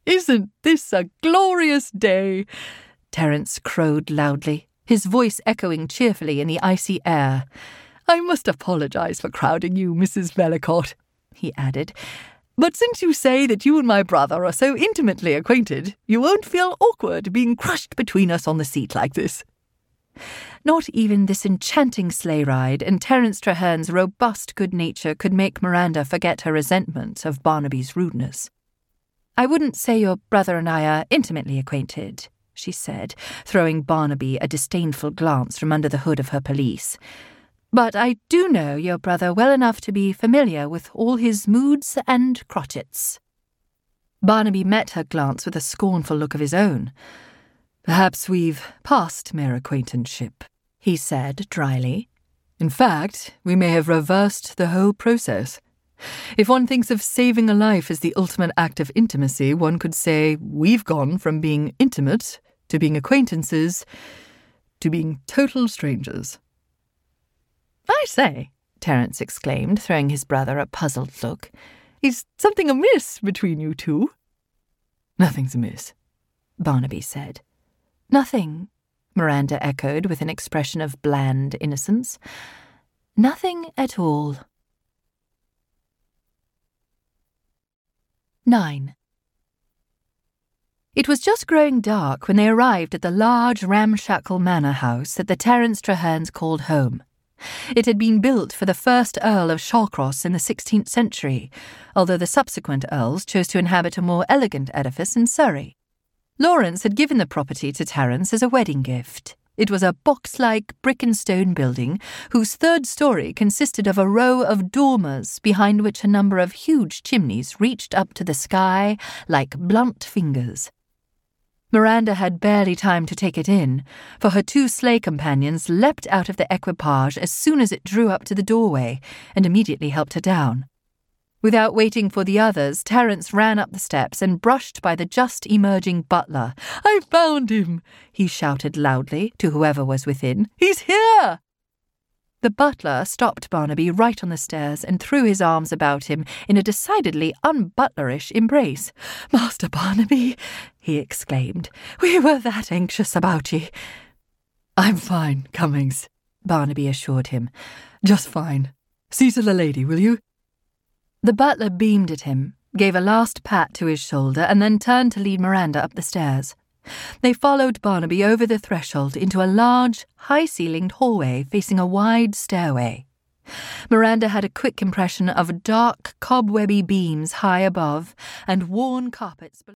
Isn't this a glorious day? Terence crowed loudly, his voice echoing cheerfully in the icy air. I must apologize for crowding you, Mrs. Velicott, he added. But since you say that you and my brother are so intimately acquainted, you won't feel awkward being crushed between us on the seat like this. Not even this enchanting sleigh ride and Terence Treherne's robust good nature could make Miranda forget her resentment of Barnaby's rudeness. I wouldn't say your brother and I are intimately acquainted, she said, throwing Barnaby a disdainful glance from under the hood of her pelisse. But I do know your brother well enough to be familiar with all his moods and crotchets. Barnaby met her glance with a scornful look of his own. Perhaps we've passed mere acquaintanceship, he said dryly. In fact, we may have reversed the whole process. If one thinks of saving a life as the ultimate act of intimacy, one could say we've gone from being intimate to being acquaintances to being total strangers. I say, Terence exclaimed, throwing his brother a puzzled look. Is something amiss between you two? Nothing's amiss, Barnaby said. Nothing, Miranda echoed with an expression of bland innocence. Nothing at all. 9. It was just growing dark when they arrived at the large ramshackle manor house that the Terence Trehernes called home. It had been built for the first Earl of Shawcross in the 16th century, although the subsequent earls chose to inhabit a more elegant edifice in Surrey. Lawrence had given the property to Terence as a wedding gift. It was a box-like brick and stone building whose third story consisted of a row of dormers behind which a number of huge chimneys reached up to the sky like blunt fingers. Miranda had barely time to take it in, for her two sleigh companions leapt out of the equipage as soon as it drew up to the doorway and immediately helped her down. Without waiting for the others, Terence ran up the steps and brushed by the just-emerging butler. I found him, he shouted loudly to whoever was within. He's here! The butler stopped Barnaby right on the stairs and threw his arms about him in a decidedly unbutlerish embrace. Master Barnaby, he exclaimed, we were that anxious about ye. I'm fine, Cummings, Barnaby assured him. Just fine. See to the lady, will you? The butler beamed at him, gave a last pat to his shoulder, and then turned to lead Miranda up the stairs. They followed Barnaby over the threshold into a large, high-ceilinged hallway facing a wide stairway. Miranda had a quick impression of dark, cobwebby beams high above and worn carpets below.